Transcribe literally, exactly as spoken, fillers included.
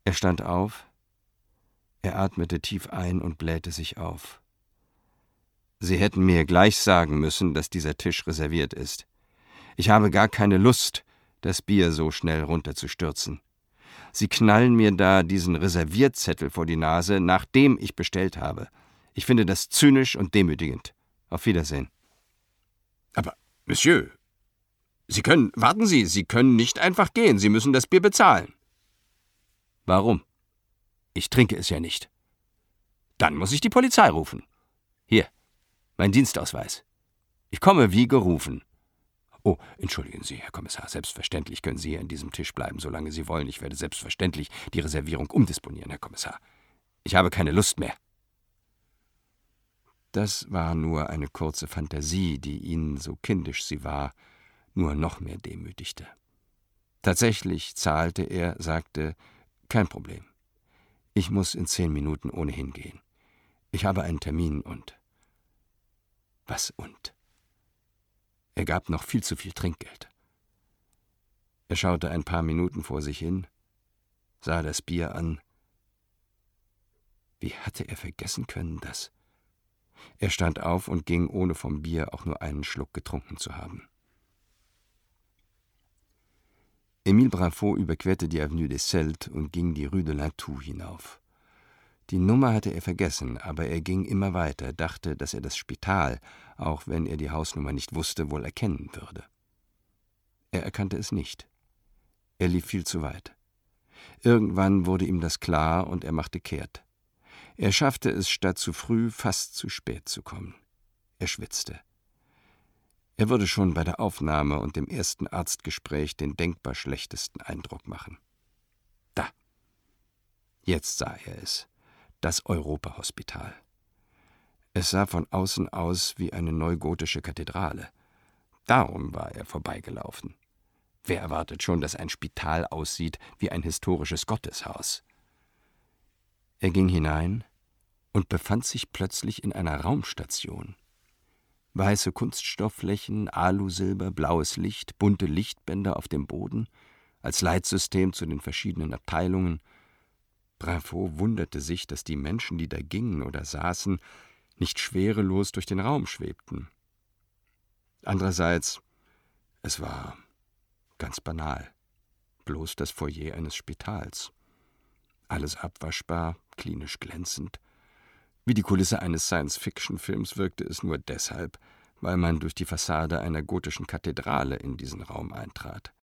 Er stand auf, er atmete tief ein und blähte sich auf. »Sie hätten mir gleich sagen müssen, dass dieser Tisch reserviert ist. Ich habe gar keine Lust, das Bier so schnell runterzustürzen. Sie knallen mir da diesen Reserviertzettel vor die Nase, nachdem ich bestellt habe. Ich finde das zynisch und demütigend. Auf Wiedersehen.« »Aber, Monsieur, Sie können, warten Sie, Sie können nicht einfach gehen. Sie müssen das Bier bezahlen.« »Warum? Ich trinke es ja nicht.« »Dann muss ich die Polizei rufen. Hier, mein Dienstausweis. Ich komme wie gerufen.« »Oh, entschuldigen Sie, Herr Kommissar, selbstverständlich können Sie hier an diesem Tisch bleiben, solange Sie wollen. Ich werde selbstverständlich die Reservierung umdisponieren, Herr Kommissar. Ich habe keine Lust mehr.« Das war nur eine kurze Fantasie, die ihn, so kindisch sie war, nur noch mehr demütigte. Tatsächlich zahlte er, sagte, »Kein Problem. Ich muss in zehn Minuten ohnehin gehen. Ich habe einen Termin und...« Was und? Er gab noch viel zu viel Trinkgeld. Er schaute ein paar Minuten vor sich hin, sah das Bier an. Wie hatte er vergessen können, dass... Er stand auf und ging, ohne vom Bier auch nur einen Schluck getrunken zu haben. Émile Brinfot überquerte die Avenue des Celtes und ging die Rue de l'Intoux hinauf. Die Nummer hatte er vergessen, aber er ging immer weiter, dachte, dass er das Spital, auch wenn er die Hausnummer nicht wusste, wohl erkennen würde. Er erkannte es nicht. Er lief viel zu weit. Irgendwann wurde ihm das klar und er machte kehrt. Er schaffte es, statt zu früh, fast zu spät zu kommen. Er schwitzte. Er würde schon bei der Aufnahme und dem ersten Arztgespräch den denkbar schlechtesten Eindruck machen. Da! Jetzt sah er es. Das Europahospital. Es sah von außen aus wie eine neugotische Kathedrale. Darum war er vorbeigelaufen. Wer erwartet schon, dass ein Spital aussieht wie ein historisches Gotteshaus? Er ging hinein und befand sich plötzlich in einer Raumstation. Weiße Kunststoffflächen, Alusilber, blaues Licht, bunte Lichtbänder auf dem Boden, als Leitsystem zu den verschiedenen Abteilungen. Brinfot wunderte sich, dass die Menschen, die da gingen oder saßen, nicht schwerelos durch den Raum schwebten. Andererseits, es war ganz banal, bloß das Foyer eines Spitals. Alles abwaschbar, klinisch glänzend. Wie die Kulisse eines Science-Fiction-Films wirkte es nur deshalb, weil man durch die Fassade einer gotischen Kathedrale in diesen Raum eintrat.